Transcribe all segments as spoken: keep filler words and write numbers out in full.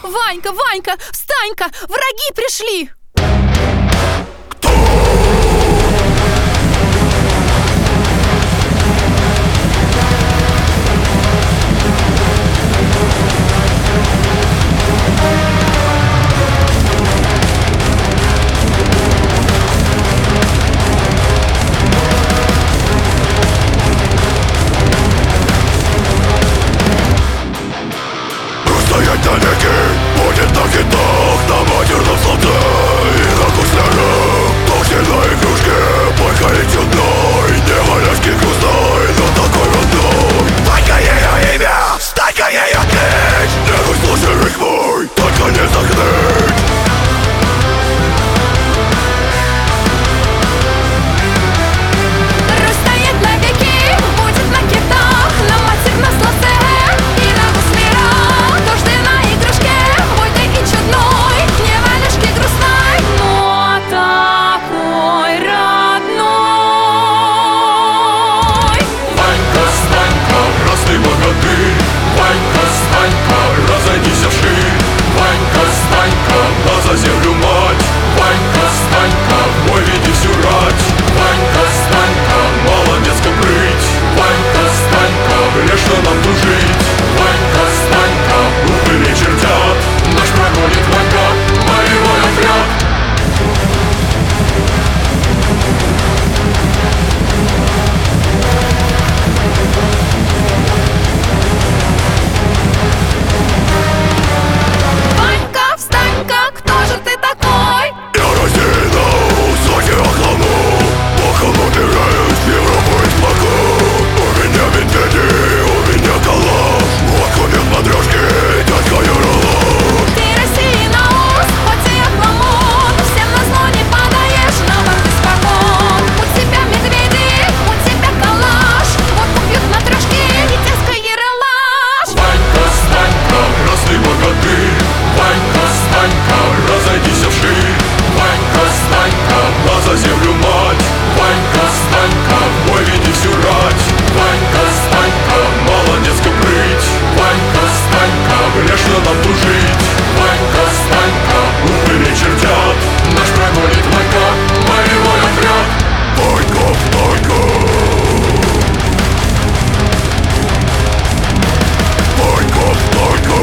Ванька, Ванька, встань-ка, враги пришли! Стоять навеки будет на китах, на матерном солнце и на гуслярах. Толщина игрушки, пойкает чудной, не валяшки грустной, но такой родной. Ванька ее имя, стайка ее клич. Не выслушай рык мой, только не загнуть. Стоять навеки будет на китах, на матерном солнце и на гуслярах. Толщина игрушки, бойкой и чудной, не валяшки грустной, но такой родной. Ванька, Станька, красный богатырь. Ванька, Станька, разойдись вширь. Ванька, Станька, на за землю мать. Ванька, Станька, в бой веди всю рать. Ванька, Станька, молодецка прыть. Ванька, Станька, грешно нам дружить. Ванька, Станька, упыри чертят. Наш прогонит Ванька, боевой отряд. Ванька, встань-ка, кто же ты такой? Я разденул, сзади охлану. Боком убираюсь, Европу измогу. У меня медведи, у меня калаш. Водку без подружки, дядька Яралаш. Ты России на ус, хоть и охламон, всем назло не падаешь, на борт испокон. У тебя медведи, у тебя калаш, водку пьют матрешки и тезка Ералаш. Ванька, Станька, красный богатырь. Ванька, Станька, разойдись вширь. Ванька, Станька, на за землю мать. Ванька, Станька, в бой веди всю рать. Ванька, Станька, молодецка прыть. Ванька, Станька, грешно нам дружить. Ванька, Станька, упыри чертят. Наш прогонит Ванька, боевой отряд. Ванька, Станька. Ванька, Станька.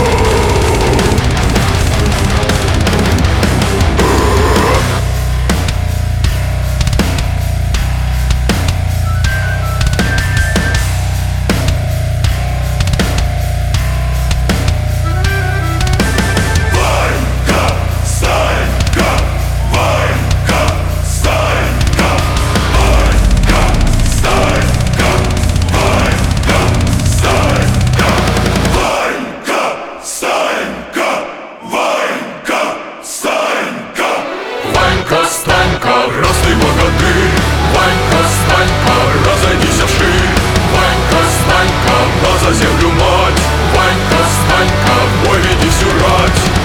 Ванька, Станька, красный богатырь. Ванька, Станька, разойдись вширь. Ванька, Станька, на за землю мать. Ванька, Станька, в бой веди всю рать.